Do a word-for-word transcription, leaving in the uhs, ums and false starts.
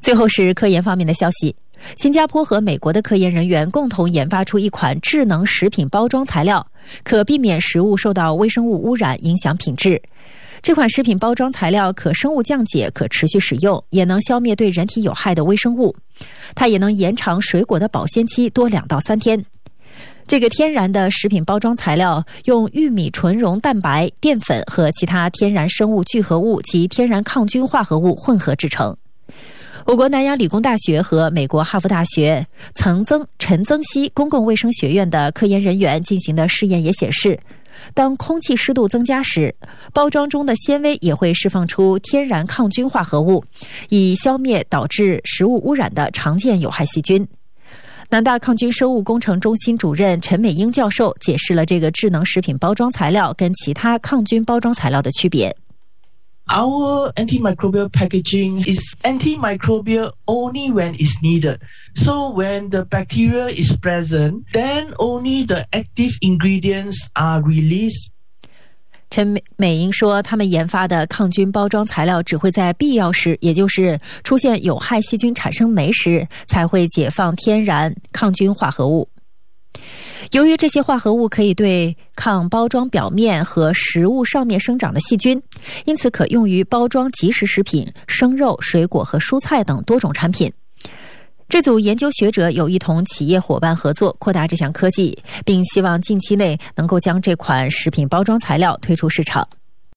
最后是科研方面的消息，新加坡和美国的科研人员共同研发出一款智能食品包装材料，可避免食物受到微生物污染影响品质。这款食品包装材料可生物降解，可持续使用，也能消灭对人体有害的微生物。它也能延长水果的保鲜期多两到三天。这个天然的食品包装材料用玉米纯溶蛋白、淀粉和其他天然生物聚合物及天然抗菌化合物混合制成。我国南洋理工大学和美国哈佛大学曾增陈增熙公共卫生学院的科研人员进行的试验也显示，当空气湿度增加时，包装中的纤维也会释放出天然抗菌化合物，以消灭导致食物污染的常见有害细菌。南大抗菌生物工程中心主任陈美英教授解释了这个智能食品包装材料跟其他抗菌包装材料的区别。 Our antimicrobial packaging is antimicrobial only when it's needed. So when the bacteria is present, then only the active ingredients are released. 陈美英说，他们研发的抗菌包装材料只会在必要时，也就是出现有害细菌产生酶时，才会解放天然抗菌化合物。由于这些化合物可以对抗包装表面和食物上面生长的细菌，因此可用于包装即食食品、生肉、水果和蔬菜等多种产品。这组研究学者有意同企业伙伴合作，扩大这项科技，并希望近期内能够将这款食品包装材料推出市场。